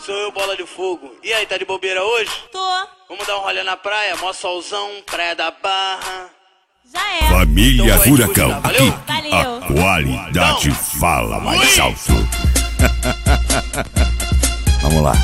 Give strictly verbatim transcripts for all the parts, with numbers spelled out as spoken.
Sou eu, Bola de Fogo. E aí, tá de bobeira hoje? Tô. Vamos dar um rolê na praia, mó solzão, praia da Barra. Já é. Família Então, Furacão, escutar, valeu? aqui Valeu. a qualidade fala mais alto. Vamos lá.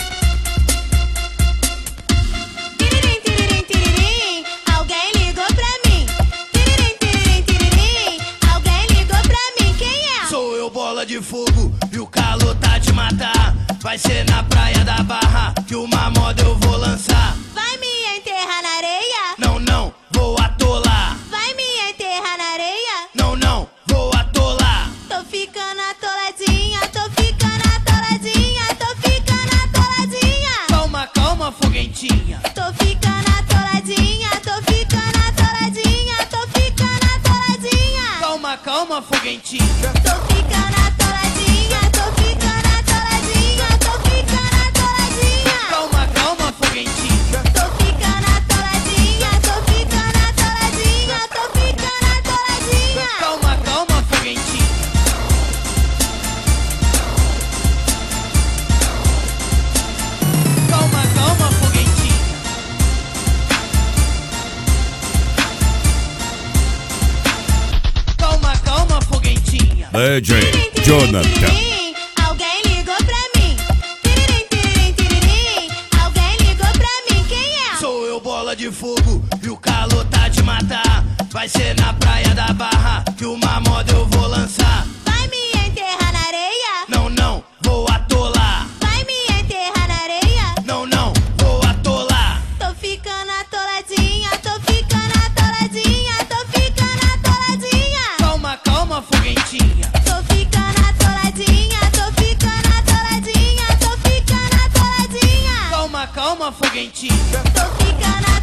Tiririm, tiririm, tiririm, alguém ligou pra mim. Tiririm, tiririm, tiririm, alguém ligou pra mim. Quem é? Sou eu, Bola de Fogo, e o calor tá te matar. Vai ser na praia da Barra que uma moda eu vou lançar. Vai me enterrar na areia? Não, não, vou atolar. Vai me enterrar na areia? Não, não, vou atolar. Tô ficando atoladinha, tô ficando atoladinha, tô ficando atoladinha. Calma, calma, foguentinha. Tô ficando atoladinha, tô ficando atoladinha, tô ficando atoladinha. Calma, calma, foguentinha. Tô ficando atoladinha, tô ficando atoladinha, tô ficando atoladinha. Calma, calma, foguentinha. Tô ficando atoladinha, tô ficando atoladinha, tô ficando atoladinha. Calma, calma, foguentinha. Calma, calma, foguentinha. Calma, calma, foguentinha. D J Jonathan. Alguém ligou pra mim. Tiririm, tiririm, tiririm, alguém ligou pra mim. Quem é? Sou eu, Bola de Fogo, e o calor tá te matar. Vai ser na praia da Barra que uma moda eu vou lançar. Vai me enterrar na areia? Não, não, vou atolar. Vai me enterrar na areia? Não, não, vou atolar. Tô ficando atoladinha, tô ficando atoladinha, tô ficando atoladinha. Calma, calma, foguentinha. Tô ficando atoladinha, tô ficando atoladinha, tô ficando atoladinha. Calma, calma, foguentinha. Tô ficando